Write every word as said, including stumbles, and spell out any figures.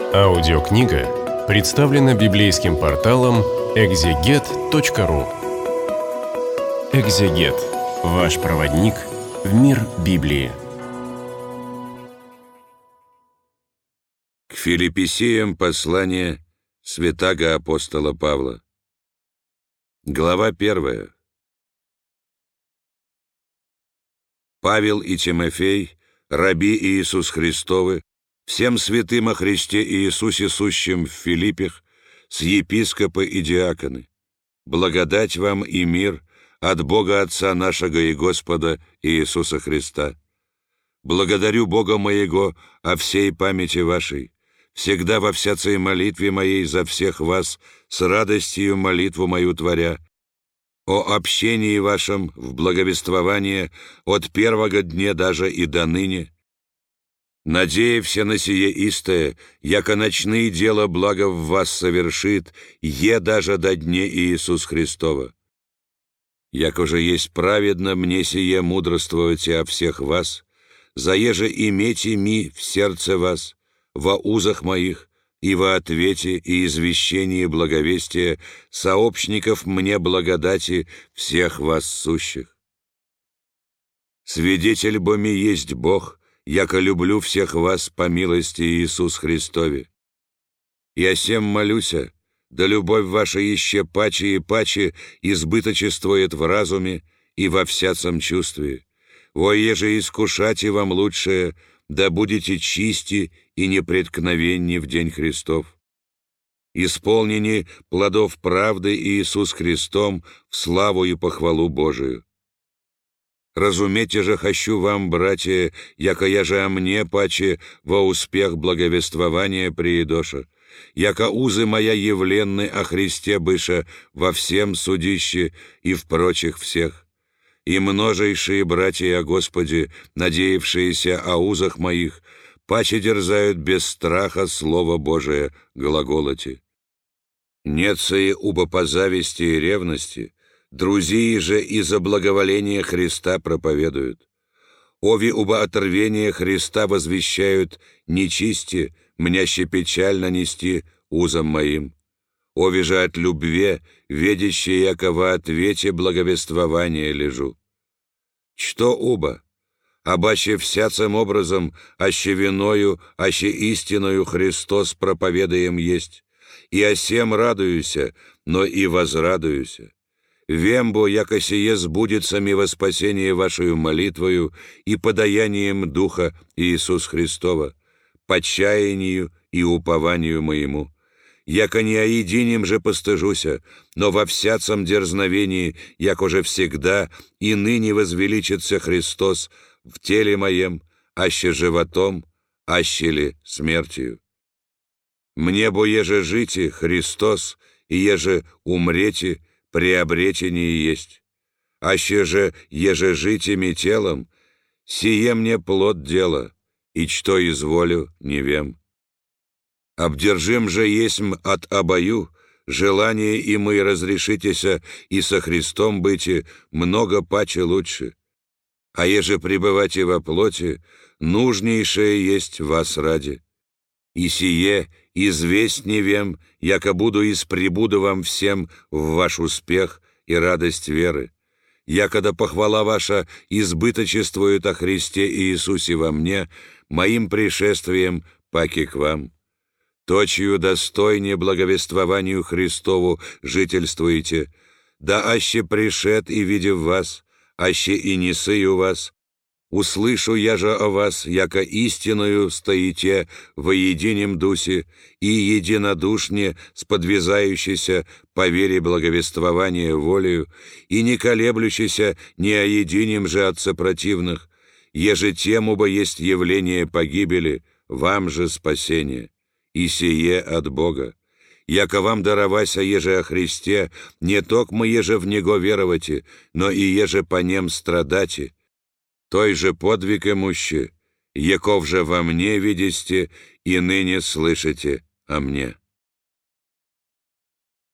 Аудиокнига представлена библейским порталом экзегет точка ру. Экзегет. Ваш проводник в мир Библии. К Филиппесиям послание святаго апостола Павла. Глава первая. Павел и Тимофей, раби Иисус Христовы, всем святым о Христе Иисусе сущим в Филиппах, с епископы и диаконы, благодать вам и мир от Бога Отца нашего и Господа Иисуса Христа. Благодарю Бога моего о всей памяти вашей, всегда во всякой молитве моей за всех вас, с радостью молитву мою творя, о общении вашем в благовествование от первого дня даже и до ныне, надеявся на сие истое, яко ночные дела благо в вас совершит, е даже до дне Иисус Христова. Яко же есть праведно мне сие мудрствовать о всех вас, заеже имейте ми в сердце вас, во узах моих, и во ответе и извещении благовестия сообщников мне благодати всех вас сущих. Свидетель бо ми есть Бог, яко люблю всех вас по милости Иисус Христове. И о сем молюся, да любовь ваша еще паче и паче избыточествует в разуме и во всяком чувстве. Во еже искушати вам лучшее, да будете чисти и непреткновенни в день Христов. Исполнени плодов правды Иисус Христом в славу и похвалу Божию. Разумейте же хочу вам, братья, яко я же о мне паче во успех благовествования приедоша, яко узы моя явленны о Христе быша во всем судище и в прочих всех. И множайшие братья о Господе, надеявшиеся о узах моих, паче дерзают без страха Слово Божие глаголоти. Нет сей убо по зависти и ревности, друзья же из-за благоволения Христа проповедуют. Ови уба оторвения Христа возвещают нечисти, мняще печально нести узам моим. Ови же от любви, ведящие яко во ответе благовествования лежу. Что уба? Обаще всяким образом, аще виною, аще истиною Христос проповедаем есть, и о сем радуюся, но и возрадуюся. Вембо, яко сие сбудется ми во спасение вашою молитвою и подаянием Духа Иисус Христова, по чаянию и упованию моему. Яко не о единем же постыжуся, но во всяком дерзновении, яко же всегда и ныне возвеличится Христос в теле моем, аще животом, аще ли смертью. Мне бо еже жити Христос, и еже умрете, приобретение есть. Аще же еже житими телом, сие мне плод дела, и что изволю не вем. Обдержим же есмь от обою, желание и мы разрешитеся и со Христом быти много паче лучше. А еже пребывайте во плоти, нужнейшее есть вас ради. И сие известни вем, яко буду испребуду вам всем в ваш успех и радость веры, якода похвала ваша избыточествует о Христе Иисусе во мне, моим пришествием паки к вам. Точию достойнее благовествованию Христову жительствуете, да аще пришед и видев вас, аще и не сыю вас, услышу я же о вас, яко истинную стоите во едином дусе и единодушне сподвязающийся по вере благовествования волею и не колеблющийся ни о единем же от сопротивных, еже тем убо есть явление погибели, вам же спасение. И сие от Бога. Яко вам даровася еже о Христе, не токмо еже в Него веровати, но и еже по нем страдати. Той же подвиг имуще, яков же во мне видисте и ныне слышите о мне.